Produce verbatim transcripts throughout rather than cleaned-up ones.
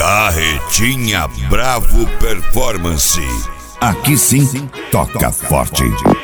Carretinha Bravo Performance. Aqui sim, toca forte.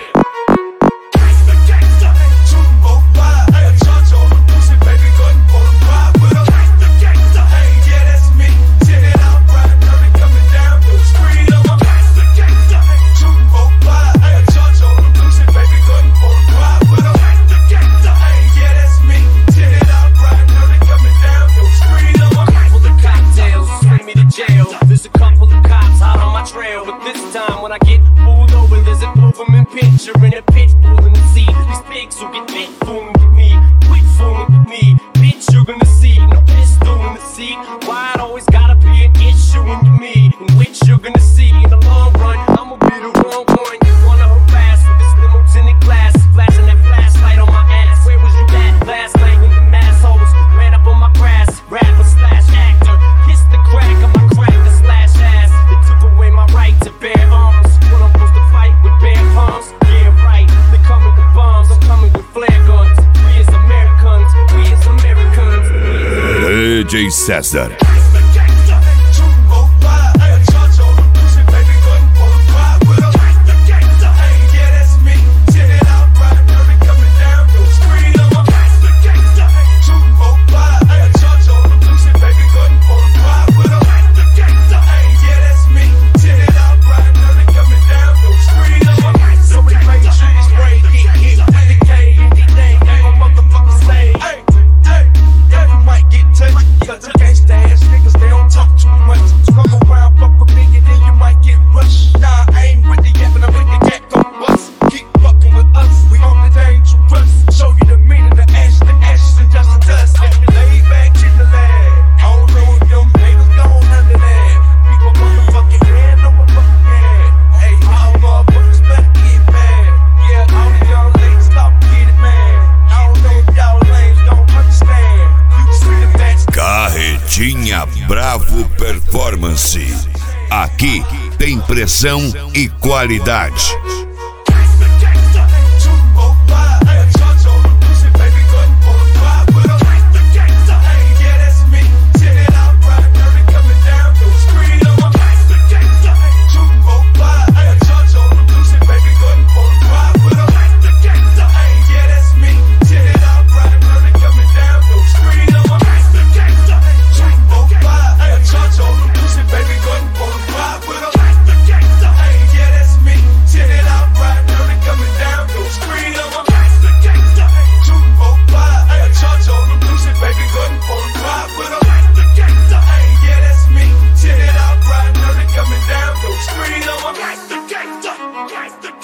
There's a couple of cops out on my trail, but this time when I get pulled over, there's a Doberman picture in a pit bull in the seat. These pigs who get bit fooling with me, quit fooling with me. Bitch, you're gonna see no pistol in the seat. Why it always gotta be an issue with me, in which you're gonna see in the long run. I'ma be the wrong one you wanna harass with this limo tinted glass, flashing that flashlight on my ass. Where was you at last night when the mass holes ran up on my grass? Rapper slash actor, kiss the crack of my crack. D J César. Carretinha Bravo Performance. Aqui tem pressão e qualidade. Gangsta, gangsta, gangsta.